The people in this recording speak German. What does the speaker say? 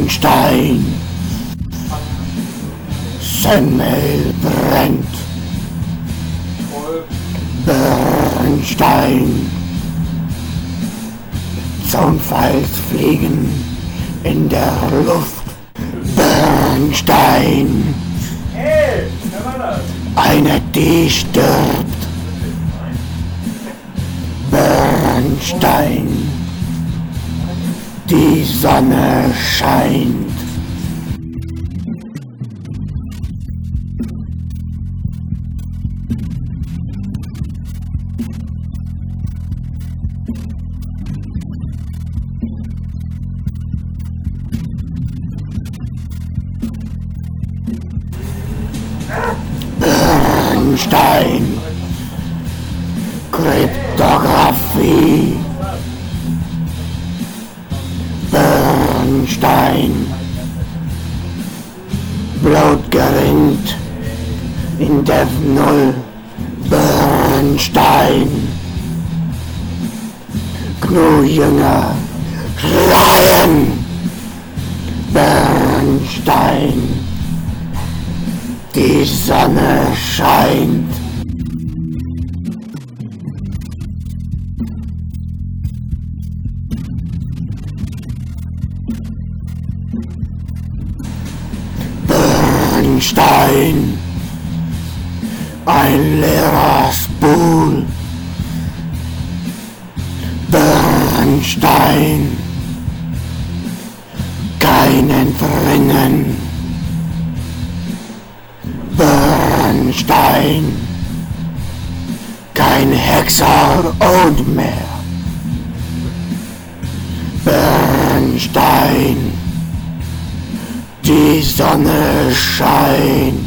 Bernstein. Semmel brennt. Bernstein. Zaunpfeils fliegen in der Luft. Bernstein. Hey, wer war das? Eine, die stirbt. Bernstein. Die Sonne scheint. Bernstein. Kryptographie. Bernstein. Blut gerinnt in Dev Null. Bernstein. Gnu-Jünger schreien. Bernstein. Die Sonne scheint. Bernstein. Ein leerer Spool. Bernstein. Kein Entrinnen. Bernstein. Kein Hexer und mehr. Bernstein. Die Sonne scheint.